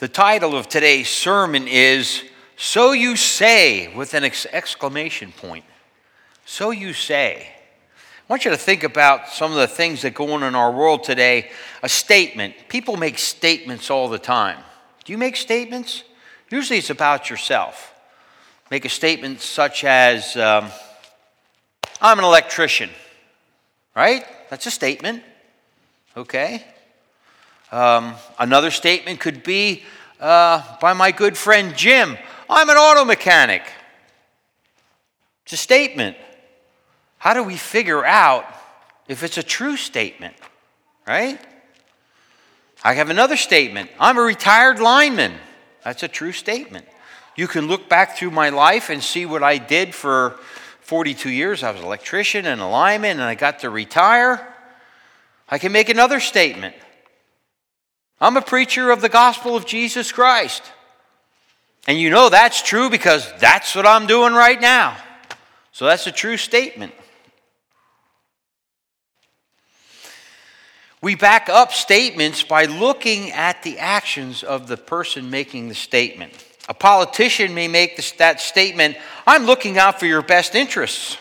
The title of today's sermon is, "So You Say," with an exclamation point. So you say. I want you to think about some of the things that go on in our world today. A statement. People make statements all the time. Do you make statements? Usually it's about yourself. Make a statement such as, I'm an electrician. Right? That's a statement. Okay. Another statement could be by my good friend Jim, "I'm an auto mechanic." It's a statement. How do we figure out if it's a true statement? Right? I have another statement. "I'm a retired lineman." That's a true statement. You can look back through my life and see what I did for 42 years. I was an electrician and a lineman, and I got to retire. I can make another statement. "I'm a preacher of the gospel of Jesus Christ." And you know that's true because that's what I'm doing right now. So that's a true statement. We back up statements by looking at the actions of the person making the statement. A politician may make that statement, "I'm looking out for your best interests."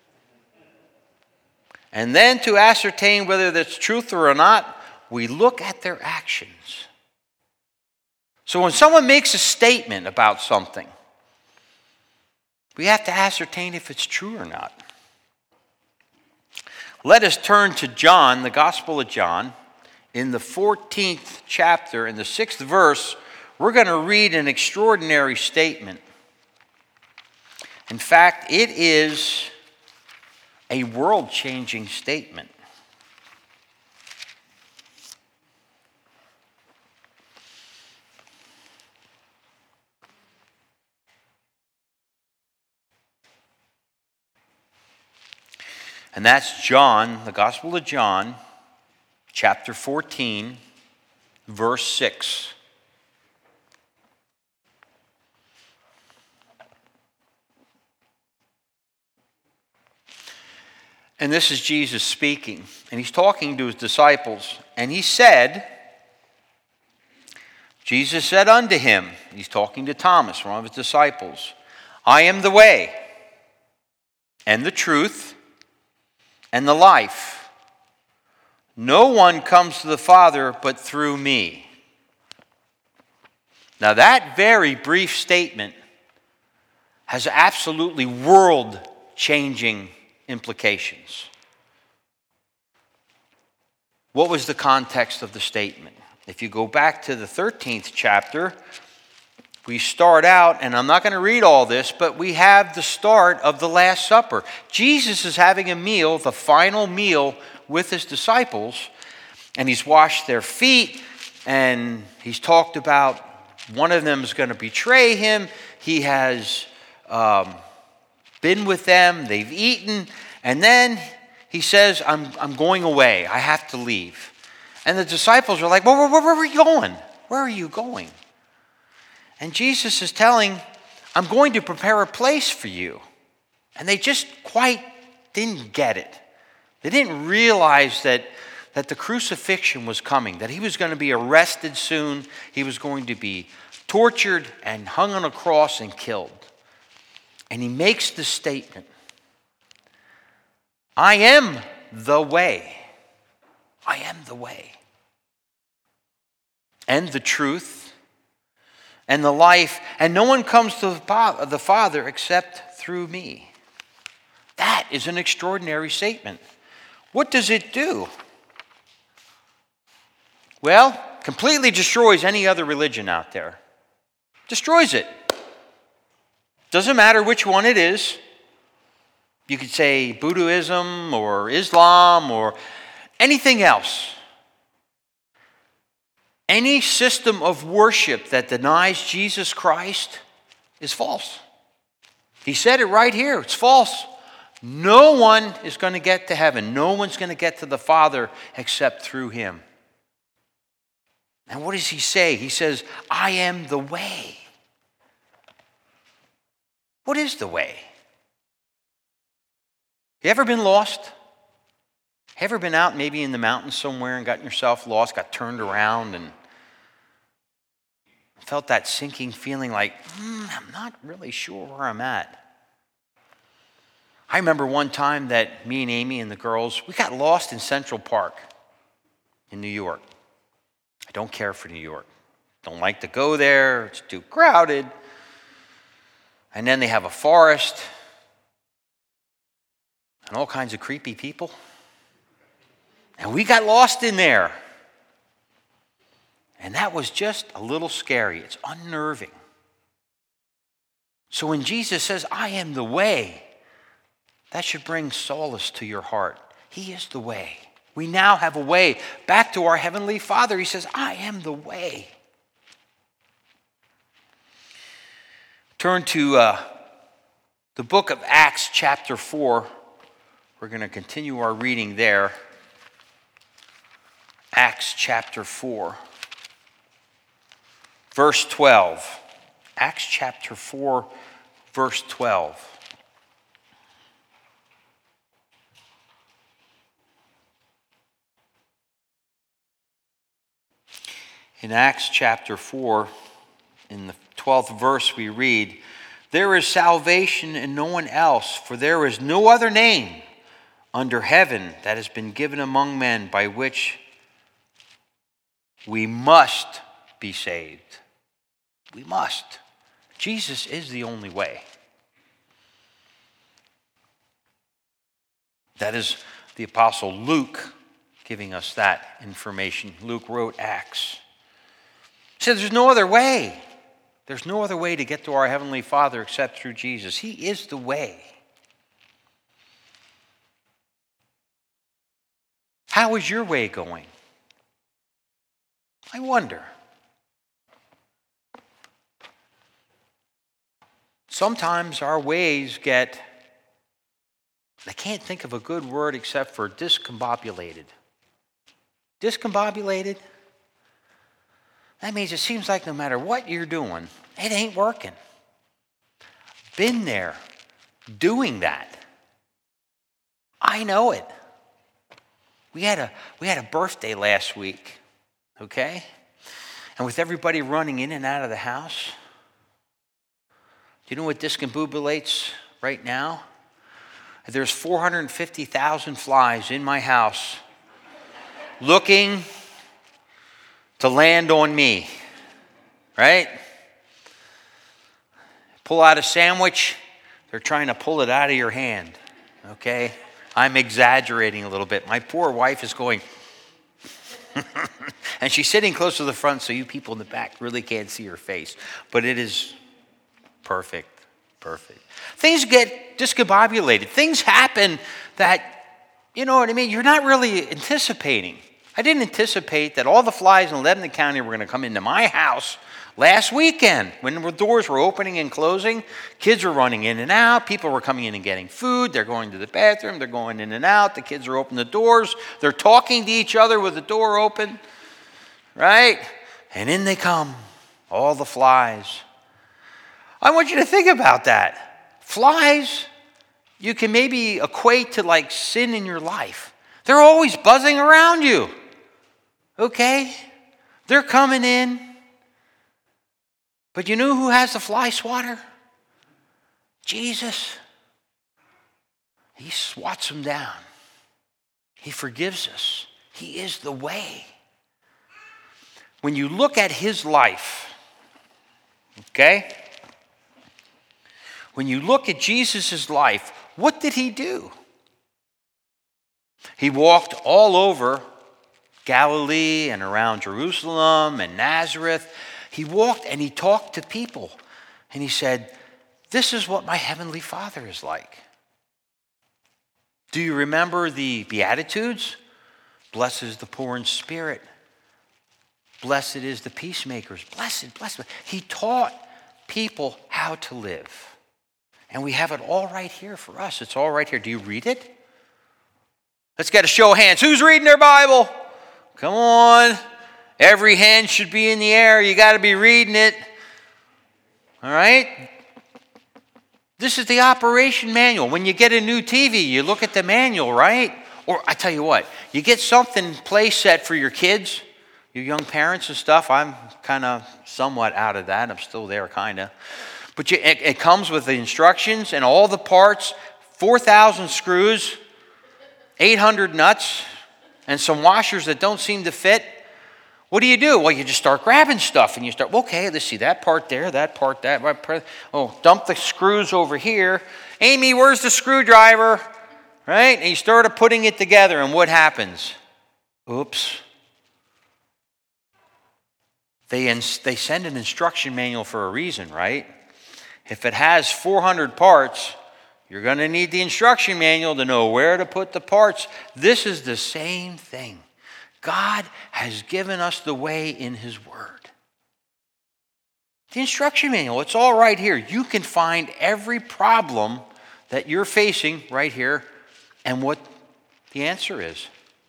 And then to ascertain whether that's truth or not, we look at their actions. So when someone makes a statement about something, we have to ascertain if it's true or not. Let us turn to John, the Gospel of John. In the 14th chapter, in the 6th verse, we're going to read an extraordinary statement. In fact, it is a world-changing statement. And that's John, the Gospel of John, chapter 14, verse 6. And this is Jesus speaking, and he's talking to his disciples. And he said, Jesus said unto him, he's talking to Thomas, one of his disciples, "I am the way, and the truth, and the life. No one comes to the Father but through me." Now that very brief statement has absolutely world-changing implications. What was the context of the statement? If you go back to the 13th chapter, we start out, and I'm not going to read all this, but we have the start of the Last Supper. Jesus is having a meal, the final meal with his disciples, and he's washed their feet, and he's talked about one of them is going to betray him. He has been with them, they've eaten, and then he says, I'm going away, I have to leave. And the disciples are like, well, where are you going? Where are you going? And Jesus is telling, "I'm going to prepare a place for you." And they just quite didn't get it. They didn't realize that the crucifixion was coming, that he was going to be arrested soon. He was going to be tortured and hung on a cross and killed. And he makes the statement, "I am the way. I am the way. And the truth. And the life, and no one comes to the Father except through me." That is an extraordinary statement. What does it do? Well, completely destroys any other religion out there. Destroys it. Doesn't matter which one it is. You could say Buddhism or Islam or anything else. Any system of worship that denies Jesus Christ is false. He said it right here. It's false. No one is going to get to heaven. No one's going to get to the Father except through him. And what does he say? He says, "I am the way." What is the way? You ever been lost? Ever been out maybe in the mountains somewhere and gotten yourself lost, got turned around, and felt that sinking feeling like, I'm not really sure where I'm at. I remember one time that me and Amy and the girls, we got lost in Central Park in New York. I don't care for New York. Don't like to go there. It's too crowded. And then they have a forest and all kinds of creepy people. And we got lost in there. And that was just a little scary. It's unnerving. So when Jesus says, I am the way, that should bring solace to your heart. He is the way. We now have a way back to our Heavenly Father. He says, I am the way. Turn to the book of Acts chapter 4. We're going to continue our reading there. Acts chapter 4, verse 12. Acts chapter 4, verse 12. In Acts chapter 4, in the 12th verse, we read, there is salvation in no one else, for there is no other name under heaven that has been given among men by which we must be saved. We must. Jesus is the only way. That is the Apostle Luke giving us that information. Luke wrote Acts. He said there's no other way. There's no other way to get to our Heavenly Father except through Jesus. He is the way. How is your way going? I wonder. Sometimes our ways I can't think of a good word except for discombobulated. Discombobulated? That means it seems like no matter what you're doing, it ain't working. Been there, doing that. I know it. We had a birthday last week, okay? And with everybody running in and out of the house, do you know what discombobulates right now? There's 450,000 flies in my house looking to land on me, right? Pull out a sandwich, they're trying to pull it out of your hand, okay? I'm exaggerating a little bit. My poor wife is going, and she's sitting close to the front so you people in the back really can't see her face. But it is perfect. Things get discombobulated. Things happen that, you know what I mean, you're not really anticipating. I didn't anticipate that all the flies in Lebanon County were going to come into my house last weekend when the doors were opening and closing. Kids were running in and out. People were coming in and getting food. They're going to the bathroom. They're going in and out. The kids are opening the doors. They're talking to each other with the door open, right? And in they come, all the flies. I want you to think about that. Flies, you can maybe equate to like sin in your life. They're always buzzing around you. Okay? They're coming in. But you know who has the fly swatter? Jesus. He swats them down. He forgives us. He is the way. When you look at his life, okay? When you look at Jesus' life, what did he do? He walked all over Galilee and around Jerusalem and Nazareth. He walked and he talked to people. And he said, this is what my Heavenly Father is like. Do you remember the Beatitudes? Blessed is the poor in spirit. Blessed is the peacemakers. Blessed. He taught people how to live. And we have it all right here for us. It's all right here. Do you read it? Let's get a show of hands. Who's reading their Bible? Come on. Every hand should be in the air. You got to be reading it. All right? This is the operation manual. When you get a new TV, you look at the manual, right? Or I tell you what, you get something play set for your kids, your young parents and stuff. I'm kind kind of somewhat out of that. I'm still there, kind of. But it comes with the instructions and all the parts, 4,000 screws, 800 nuts, and some washers that don't seem to fit. What do? Well, you just start grabbing stuff and you start, okay, let's see, that part there, that part, that part. Oh, dump the screws over here. Amy, where's the screwdriver? Right? And you started putting it together, and what happens? Oops. They send an instruction manual for a reason, right? If it has 400 parts, you're going to need the instruction manual to know where to put the parts. This is the same thing. God has given us the way in His Word. The instruction manual, it's all right here. You can find every problem that you're facing right here and what the answer is.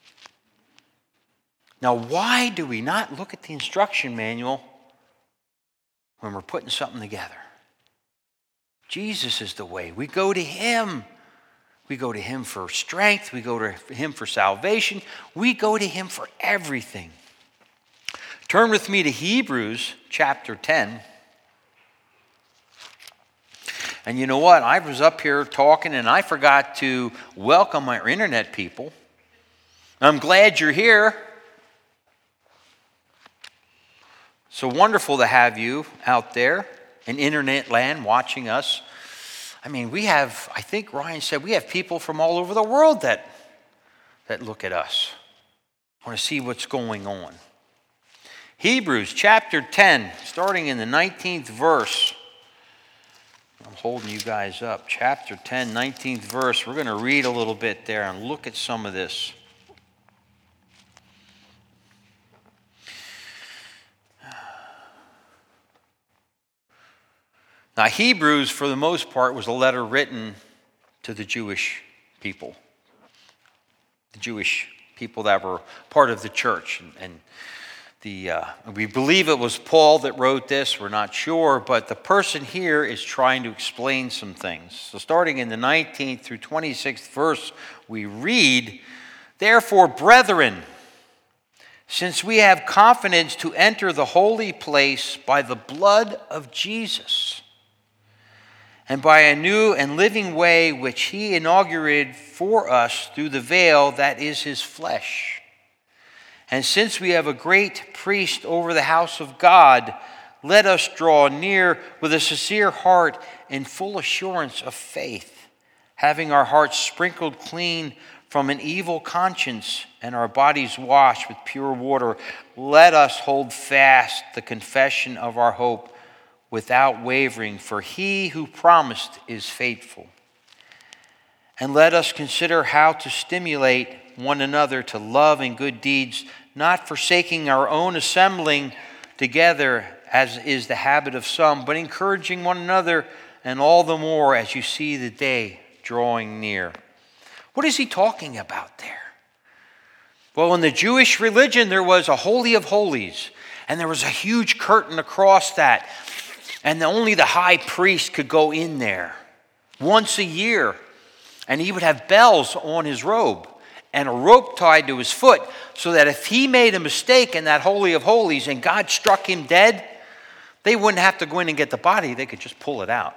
Now, why do we not look at the instruction manual when we're putting something together? Jesus is the way. We go to Him. We go to Him for strength. We go to Him for salvation. We go to Him for everything. Turn with me to Hebrews chapter 10. And you know what? I was up here talking and I forgot to welcome our internet people. I'm glad you're here. So wonderful to have you out there in internet land watching us. I mean, we have, I think Ryan said, we have people from all over the world that look at us. Want to see what's going on. Hebrews chapter 10, starting in the 19th verse. I'm holding you guys up. Chapter 10, 19th verse. We're going to read a little bit there and look at some of this. Now, Hebrews, for the most part, was a letter written to the Jewish people. The Jewish people that were part of the church. And we believe it was Paul that wrote this. We're not sure. But the person here is trying to explain some things. So starting in the 19th through 26th verse, we read, "Therefore, brethren, since we have confidence to enter the holy place by the blood of Jesus, and by a new and living way which He inaugurated for us through the veil that is His flesh. And since we have a great priest over the house of God, let us draw near with a sincere heart in full assurance of faith, having our hearts sprinkled clean from an evil conscience and our bodies washed with pure water. Let us hold fast the confession of our hope without wavering, for He who promised is faithful. And let us consider how to stimulate one another to love and good deeds, not forsaking our own assembling together, as is the habit of some, but encouraging one another, and all the more as you see the day drawing near." What is he talking about there? Well, in the Jewish religion, there was a Holy of Holies, and there was a huge curtain across that. And only the high priest could go in there once a year. And he would have bells on his robe and a rope tied to his foot, so that if he made a mistake in that Holy of Holies and God struck him dead, they wouldn't have to go in and get the body. They could just pull it out.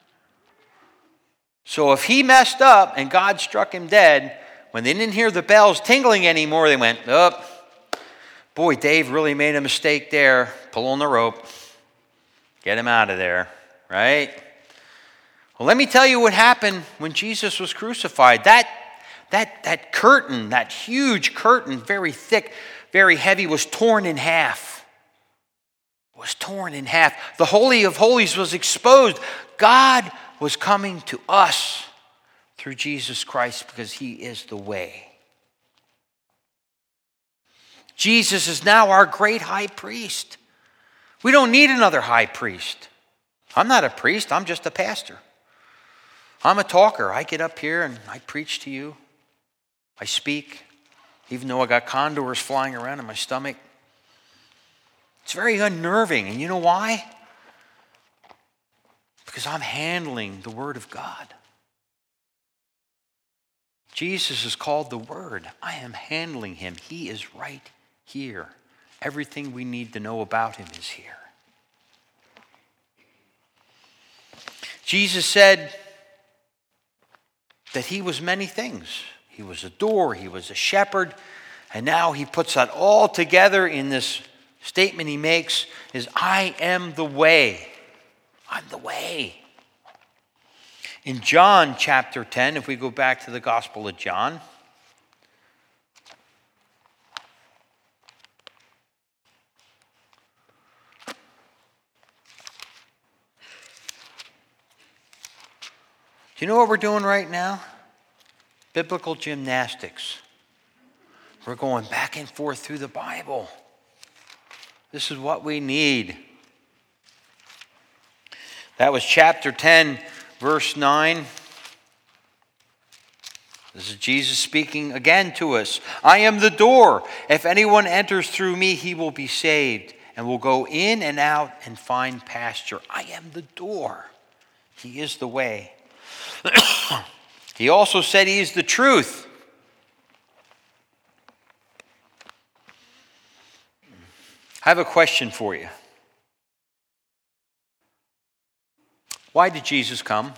So if he messed up and God struck him dead, when they didn't hear the bells tingling anymore, they went, "Oh, boy, Dave really made a mistake there. Pull on the rope. Get him out of there," right? Well, let me tell you what happened when Jesus was crucified. That curtain, that huge curtain, very thick, very heavy, was torn in half. Was torn in half. The Holy of Holies was exposed. God was coming to us through Jesus Christ because He is the way. Jesus is now our great high priest. We don't need another high priest. I'm not a priest, I'm just a pastor. I'm a talker. I get up here and I preach to you. I speak, even though I got condors flying around in my stomach. It's very unnerving. And you know why? Because I'm handling the Word of God. Jesus is called the Word. I am handling Him. He is right here. Everything we need to know about him is here. Jesus said that he was many things. He was a door, he was a shepherd, and now he puts that all together in this statement he makes is, I am the way. I'm the way. In John chapter 10, if we go back to the Gospel of John, do you know what we're doing right now? Biblical gymnastics. We're going back and forth through the Bible. This is what we need. That was chapter 10, verse 9. This is Jesus speaking again to us. I am the door. If anyone enters through me, he will be saved and will go in and out and find pasture. I am the door. He is the way. He also said he is the truth. I have a question for you. Why did Jesus come?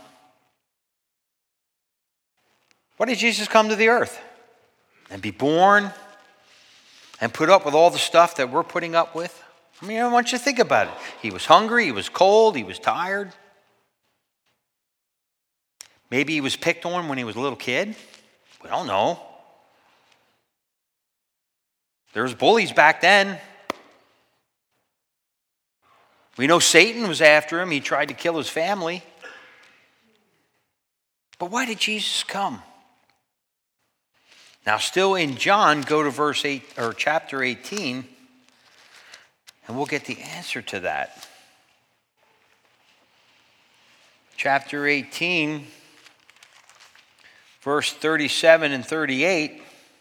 Why did Jesus come to the earth and be born and put up with all the stuff that we're putting up with? I mean, I want you to think about it. He was hungry, he was cold, he was tired. Maybe he was picked on when he was a little kid. We don't know. There was bullies back then. We know Satan was after him. He tried to kill his family. But why did Jesus come? Now, still in John, go to verse 8 or chapter 18, and we'll get the answer to that. Chapter 18, verse 37 and 38.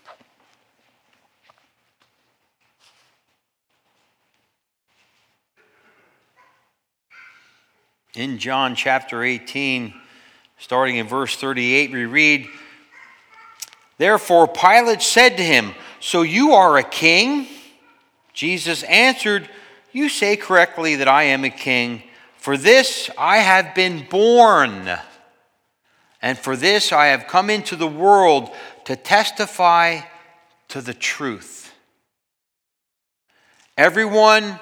In John chapter 18, starting in verse 38, we read, Therefore Pilate said to him, So you are a king? Jesus answered, You say correctly that I am a king. For this I have been born, and for this I have come into the world to testify to the truth. Everyone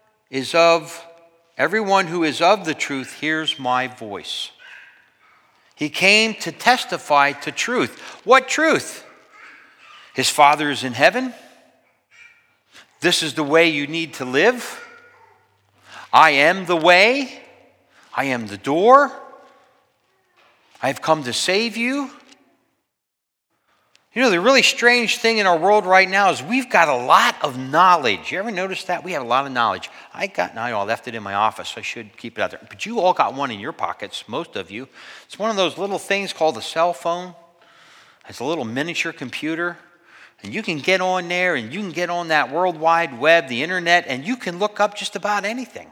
who is of the truth hears my voice. He came to testify to truth. What truth? His Father is in heaven. This is the way you need to live. I am the way. I am the door. I have come to save you. You know, the really strange thing in our world right now is we've got a lot of knowledge. You ever notice that? We have a lot of knowledge. I left it in my office. I should keep it out there. But you all got one in your pockets, most of you. It's one of those little things called a cell phone. It's a little miniature computer. And you can get on there and you can get on that World Wide Web, the internet, and you can look up just about anything.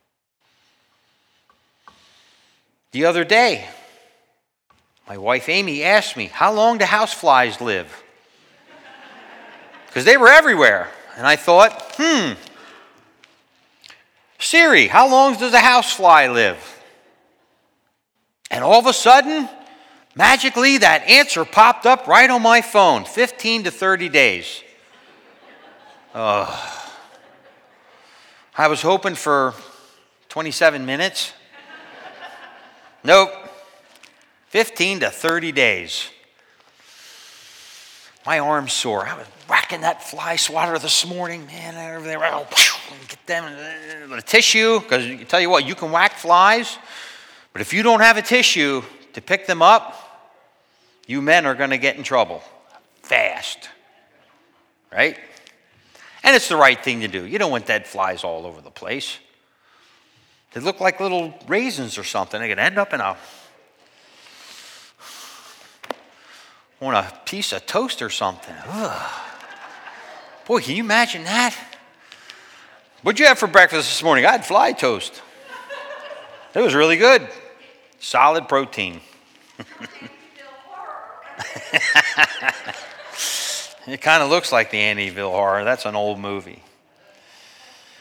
The other day, my wife Amy asked me, how long do houseflies live? Because they were everywhere. And I thought, Siri, how long does a housefly live? And all of a sudden, magically, that answer popped up right on my phone, 15 to 30 days. I was hoping for 27 minutes. Nope. 15 to 30 days. My arm's sore. I was whacking that fly swatter this morning. Man, everything. Get them with a tissue. Because I tell you what, you can whack flies. But if you don't have a tissue to pick them up, you men are going to get in trouble. Fast. Right? And it's the right thing to do. You don't want dead flies all over the place. They look like little raisins or something. They could end up on a piece of toast or something. Ugh. Boy, can you imagine that? What'd you have for breakfast this morning? I had fly toast. It was really good. Solid protein. It kind of looks like the Amityville Horror. That's an old movie.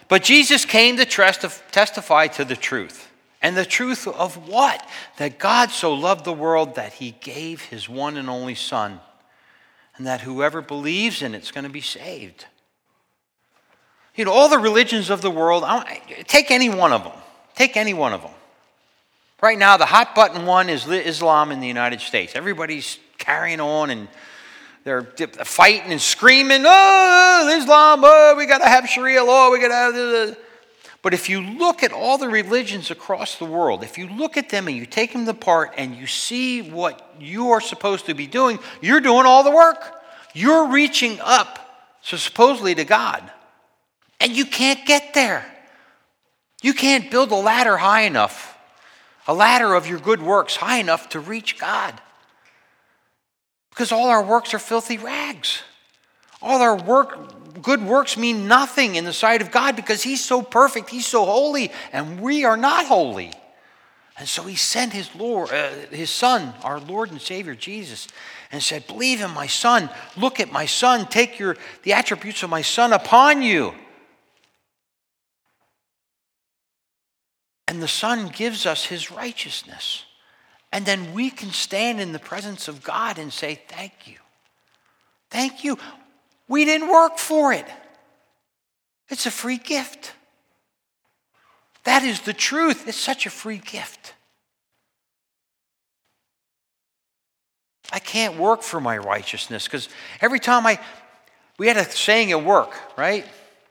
But Jesus came to testify to the truth. And the truth of what? That God so loved the world that he gave his one and only Son. And that whoever believes in it is going to be saved. You know, all the religions of the world, take any one of them. Take any one of them. Right now, the hot button one is Islam in the United States. Everybody's carrying on and they're fighting and screaming, oh, Islam, oh, we got to have Sharia law, we got to have... But if you look at all the religions across the world, if you look at them and you take them apart and you see what you are supposed to be doing, you're doing all the work. You're reaching up, so supposedly to God. And you can't get there. You can't build a ladder high enough, a ladder of your good works high enough to reach God. Because all our works are filthy rags. All our good works mean nothing in the sight of God because he's so perfect, he's so holy, and we are not holy. And so he sent his Son, our Lord and Savior Jesus, and said, believe in my Son, look at my Son, take the attributes of my Son upon you. And the Son gives us his righteousness. And then we can stand in the presence of God and say, thank you. Thank you. We didn't work for it. It's a free gift. That is the truth. It's such a free gift. I can't work for my righteousness because every time we had a saying at work, right?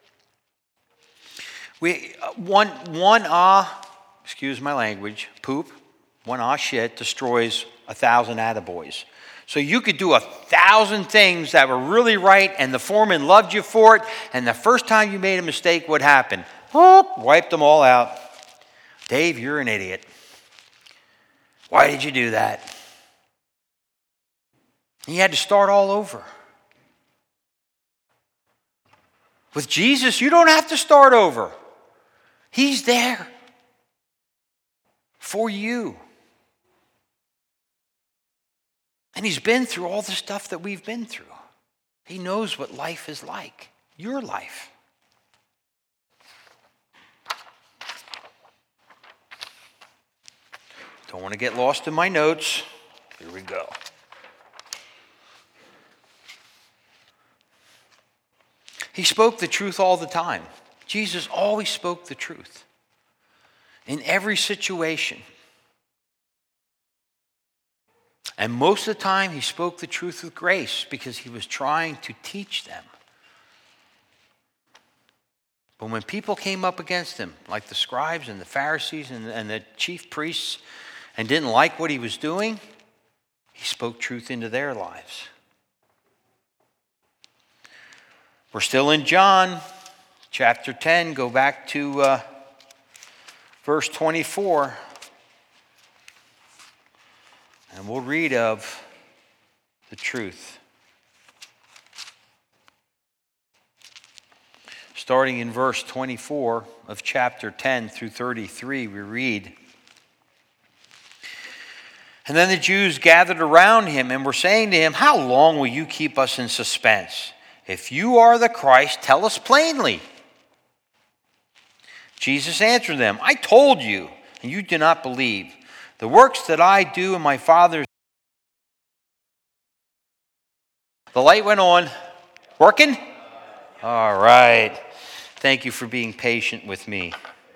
Excuse my language, poop, one shit destroys 1,000 attaboys. So you could do 1,000 things that were really right and the foreman loved you for it, and the first time you made a mistake, what happened? Wiped them all out. Dave, you're an idiot. Why did you do that? And you had to start all over. With Jesus, you don't have to start over. He's there for you. And he's been through all the stuff that we've been through. He knows what life is like, your life. Don't want to get lost in my notes. Here we go. He spoke the truth all the time. Jesus always spoke the truth. In every situation. And most of the time, he spoke the truth with grace because he was trying to teach them. But when people came up against him, like the scribes and the Pharisees and the chief priests, and didn't like what he was doing, he spoke truth into their lives. We're still in John chapter 10. Go back to verse 24. And we'll read of the truth. Starting in verse 24 of chapter 10 through 33, we read, and then the Jews gathered around him and were saying to him, how long will you keep us in suspense? If you are the Christ, tell us plainly. Jesus answered them, I told you, and you do not believe. The works that I do in my Father's... The light went on. Working? All right. Thank you for being patient with me.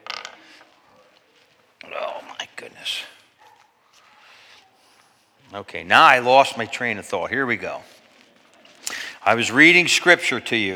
Oh, my goodness. Okay, now I lost my train of thought. Here we go. I was reading scripture to you.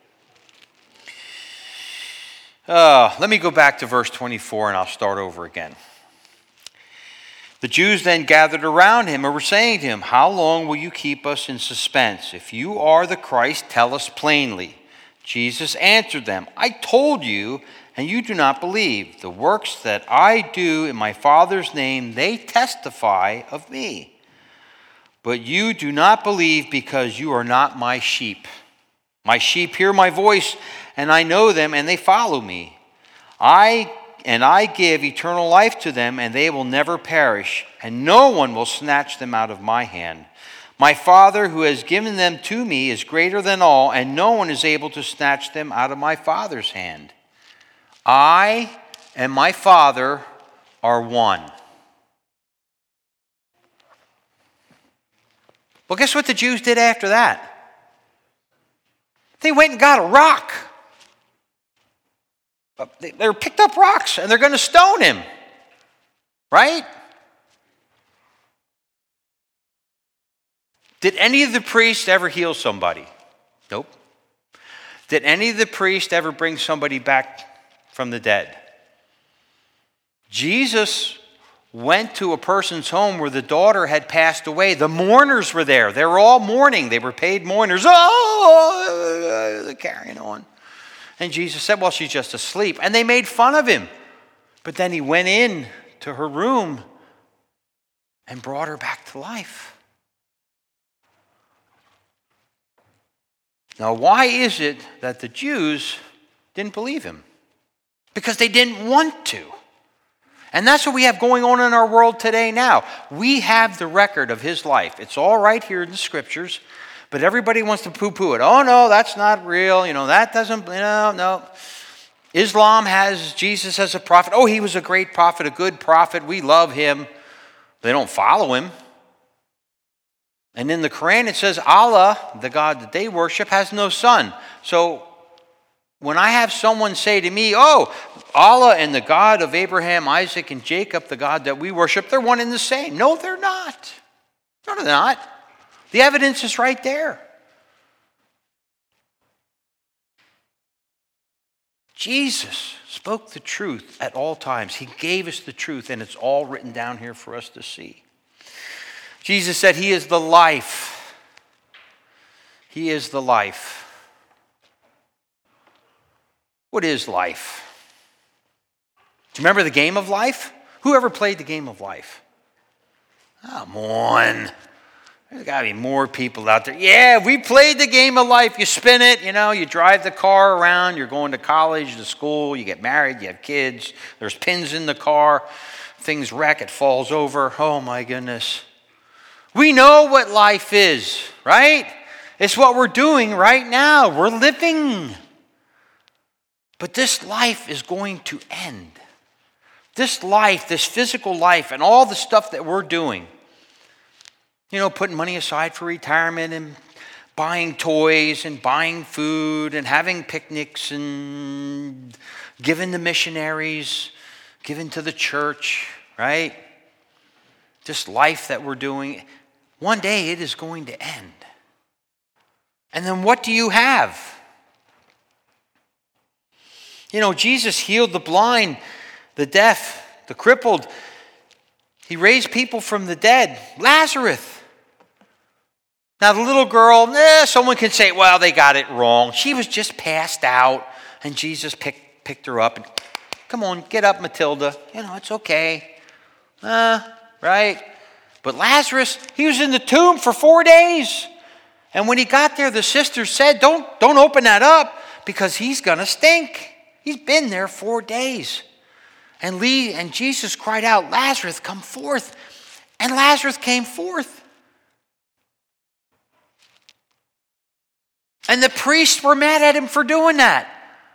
Let me go back to verse 24 and I'll start over again. The Jews then gathered around him and were saying to him, how long will you keep us in suspense? If you are the Christ, tell us plainly. Jesus answered them, I told you, and you do not believe. The works that I do in my Father's name, they testify of me. But you do not believe because you are not my sheep. My sheep hear my voice, and I know them, and they follow me. I give eternal life to them, and they will never perish, and no one will snatch them out of my hand. My Father who has given them to me is greater than all, and no one is able to snatch them out of my Father's hand. I and my Father are one. Well, guess what the Jews did after that? They went and got a rock. They picked up rocks and they're going to stone him. Right? Did any of the priests ever heal somebody? Nope. Did any of the priests ever bring somebody back from the dead? Jesus went to a person's home where the daughter had passed away. The mourners were there. They were all mourning. They were paid mourners. Oh, they're carrying on. And Jesus said, well, she's just asleep. And they made fun of him. But then he went in to her room and brought her back to life. Now, why is it that the Jews didn't believe him? Because they didn't want to. And that's what we have going on in our world today now. We have the record of his life. It's all right here in the scriptures, but everybody wants to poo-poo it. Oh, no, that's not real. That doesn't, no. Islam has Jesus as a prophet. Oh, he was a great prophet, a good prophet. We love him. They don't follow him. And in the Quran, it says Allah, the God that they worship, has no son. So when I have someone say to me, oh, Allah and the God of Abraham, Isaac, and Jacob, the God that we worship, they're one and the same. No, they're not. No, they're not. The evidence is right there. Jesus spoke the truth at all times. He gave us the truth, and it's all written down here for us to see. Jesus said he is the life. He is the life. What is life? Do you remember the game of life? Who ever played the game of life? Come on. There's got to be more people out there. Yeah, we played the game of life. You spin it, you drive the car around. You're going to college, to school. You get married. You have kids. There's pins in the car. Things wreck. It falls over. Oh, my goodness. We know what life is, right? It's what we're doing right now. We're living. But this life is going to end. This life, this physical life, and all the stuff that we're doing, putting money aside for retirement and buying toys and buying food and having picnics and giving to missionaries, giving to the church, right? This life that we're doing, one day it is going to end. And then what do you have? Jesus healed the blind, the deaf, the crippled. He raised people from the dead. Lazarus. Now the little girl, someone can say, well, they got it wrong. She was just passed out, and Jesus picked her up. And, come on, get up, Matilda. It's okay. Right? But Lazarus, he was in the tomb for 4 days. And when he got there, the sisters said, don't open that up because he's going to stink. He's been there 4 days. And Jesus cried out, Lazarus, come forth. And Lazarus came forth. And the priests were mad at him for doing that.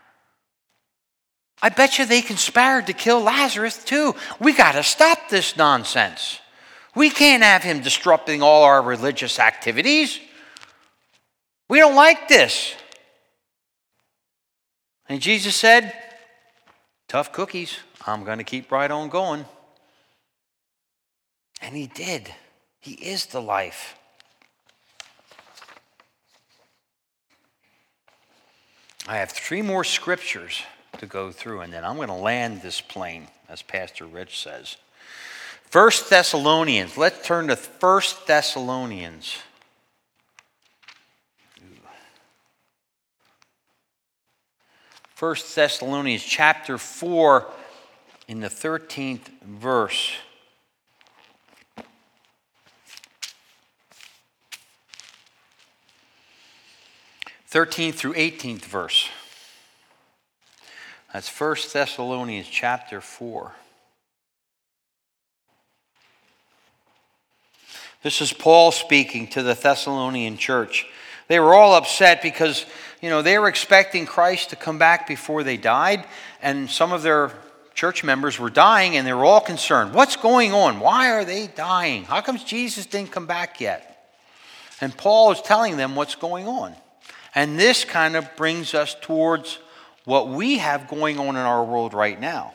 I bet you they conspired to kill Lazarus too. We got to stop this nonsense. We can't have him disrupting all our religious activities. We don't like this. And Jesus said, tough cookies. I'm going to keep right on going. And he did. He is the life. I have 3 more scriptures to go through, and then I'm going to land this plane, as Pastor Rich says. 1 Thessalonians. Let's turn to 1 Thessalonians. 1 Thessalonians chapter 4 in the 13th verse. Thirteenth through 18th verse. That's 1 Thessalonians chapter 4. This is Paul speaking to the Thessalonian church. They were all upset because, they were expecting Christ to come back before they died, and some of their church members were dying, and they were all concerned. What's going on? Why are they dying? How come Jesus didn't come back yet? And Paul is telling them what's going on. And this kind of brings us towards what we have going on in our world right now.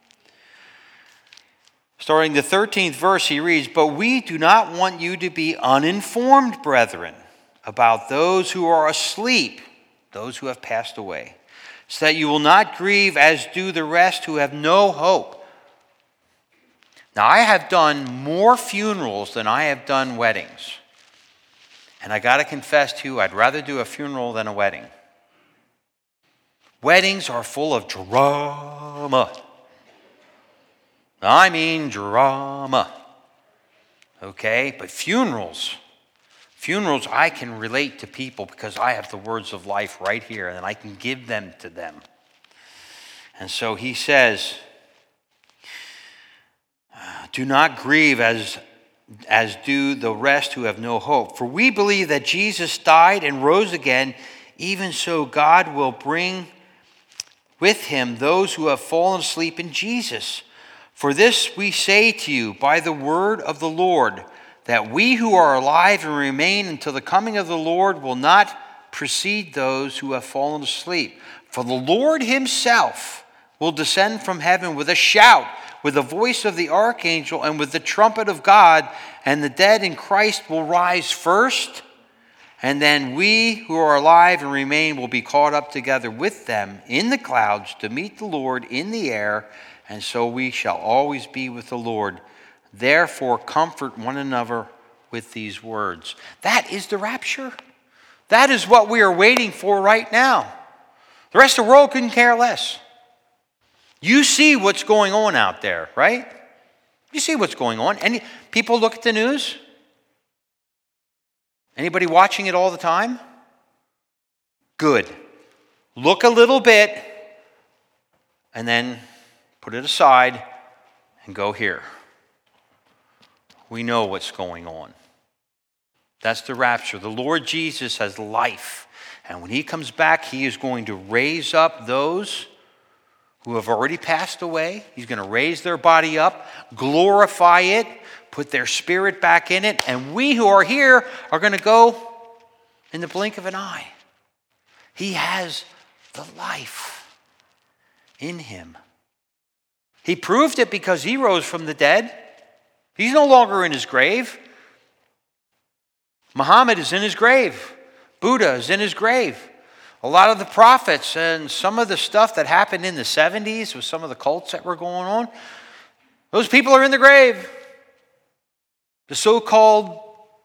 Starting the 13th verse, he reads, "But we do not want you to be uninformed, brethren, about those who are asleep, those who have passed away, so that you will not grieve as do the rest who have no hope." Now, I have done more funerals than I have done weddings. And I got to confess to you, I'd rather do a funeral than a wedding. Weddings are full of drama. I mean drama. Okay? But funerals I can relate to people because I have the words of life right here and I can give them to them. And so he says, "Do not grieve as do the rest who have no hope. For we believe that Jesus died and rose again. Even so God will bring with him those who have fallen asleep in Jesus. For this we say to you by the word of the Lord, that we who are alive and remain until the coming of the Lord will not precede those who have fallen asleep. For the Lord himself will descend from heaven with a shout, with the voice of the archangel, and with the trumpet of God, and the dead in Christ will rise first, and then we who are alive and remain will be caught up together with them in the clouds to meet the Lord in the air, and so we shall always be with the Lord. Therefore, comfort one another with these words." That is the rapture. That is what we are waiting for right now. The rest of the world couldn't care less. You see what's going on out there, right? You see what's going on. And people look at the news. Anybody watching it all the time? Good. Look a little bit and then put it aside and go here. We know what's going on. That's the rapture. The Lord Jesus has life. And when he comes back, he is going to raise up those who have already passed away. He's going to raise their body up, glorify it, put their spirit back in it, and we who are here are going to go in the blink of an eye. He has the life in him. He proved it because he rose from the dead. He's no longer in his grave. Muhammad is in his grave. Buddha is in his grave. A lot of the prophets and some of the stuff that happened in the 70s with some of the cults that were going on, those people are in the grave. The so-called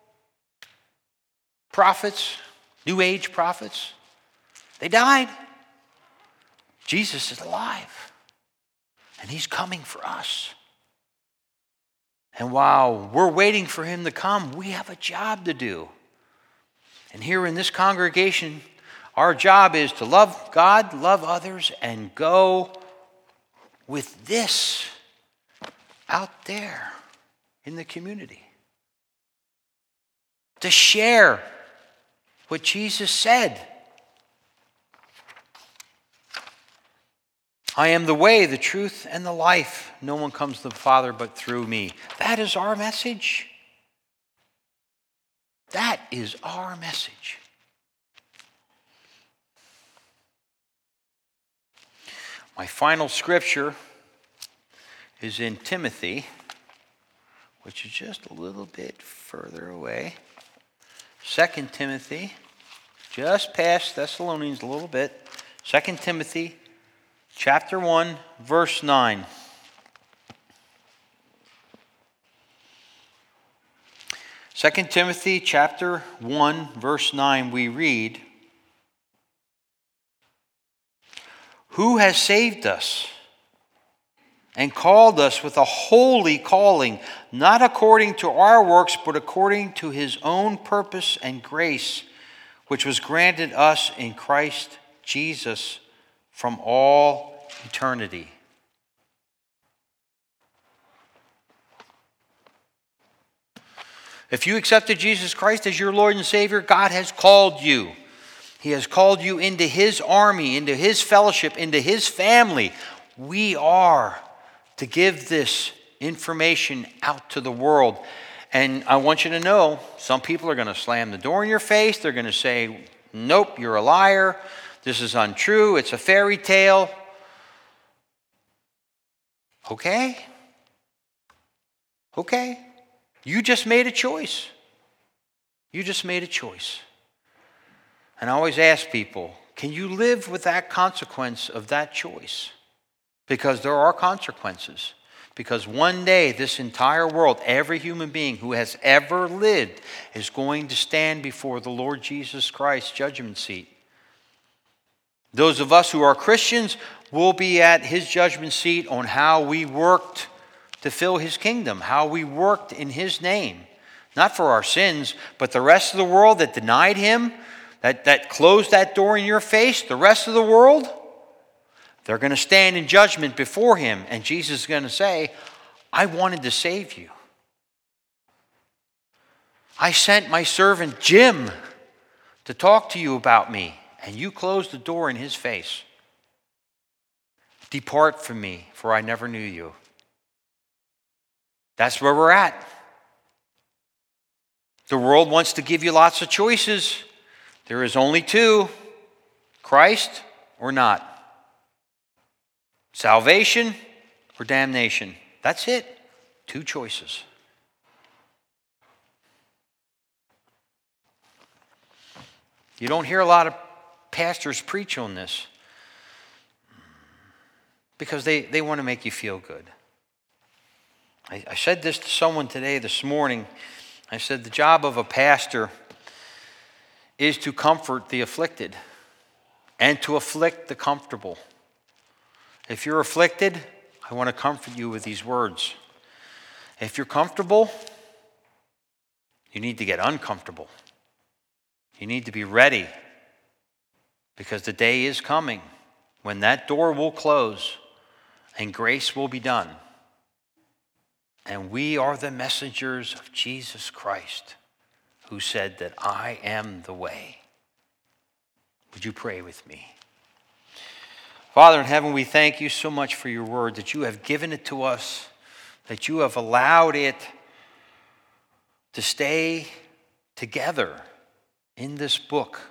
prophets, New Age prophets, they died. Jesus is alive, and he's coming for us. And while we're waiting for him to come, we have a job to do. And here in this congregation, our job is to love God, love others, and go with this out there in the community. To share what Jesus said. I am the way, the truth, and the life. No one comes to the Father but through me. That is our message. That is our message. My final scripture is in Timothy, which is just a little bit further away. 2 Timothy, just past Thessalonians a little bit. 2 Timothy chapter 1, verse 9. Second Timothy chapter 1, verse 9, we read, "Who has saved us and called us with a holy calling, not according to our works, but according to his own purpose and grace, which was granted us in Christ Jesus from all eternity." If you accepted Jesus Christ as your Lord and Savior, God has called you. He has called you into His army, into His fellowship, into His family. We are to give this information out to the world. And I want you to know, some people are going to slam the door in your face. They're going to say, nope, you're a liar. This is untrue. It's a fairy tale. Okay. You just made a choice. You just made a choice. And I always ask people, can you live with that consequence of that choice? Because there are consequences. Because one day, this entire world, every human being who has ever lived is going to stand before the Lord Jesus Christ's judgment seat. Those of us who are Christians will be at His judgment seat on how we worked to fill His kingdom, how we worked in His name. Not for our sins, but the rest of the world that denied Him, that closed that door in your face, the rest of the world, they're going to stand in judgment before Him. And Jesus is going to say, I wanted to save you. I sent my servant Jim to talk to you about me, and you closed the door in his face. Depart from me, for I never knew you. That's where we're at. The world wants to give you lots of choices. There is only two, Christ or not. Salvation or damnation. That's it. Two choices. You don't hear a lot of pastors preach on this because they want to make you feel good. I said this to someone this morning. I said the job of a pastor is to comfort the afflicted and to afflict the comfortable. If you're afflicted, I want to comfort you with these words. If you're comfortable, you need to get uncomfortable. You need to be ready because the day is coming when that door will close and grace will be done. And we are the messengers of Jesus Christ who said that I am the way. Would you pray with me? Father in heaven, we thank you so much for your word, that you have given it to us, that you have allowed it to stay together in this book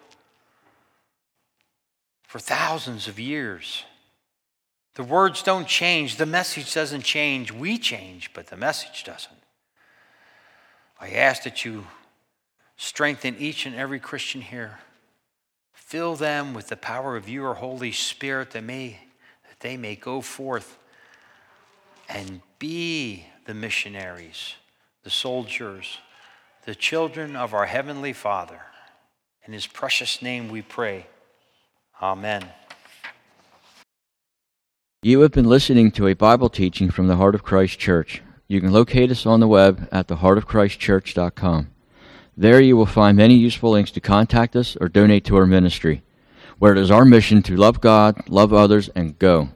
for thousands of years. The words don't change. The message doesn't change. We change, but the message doesn't. I ask that you strengthen each and every Christian here. Fill them with the power of your Holy Spirit that they may go forth and be the missionaries, the soldiers, the children of our Heavenly Father. In His precious name we pray. Amen. You have been listening to a Bible teaching from the Heart of Christ Church. You can locate us on the web at theheartofchristchurch.com. There you will find many useful links to contact us or donate to our ministry, where it is our mission to love God, love others, and go.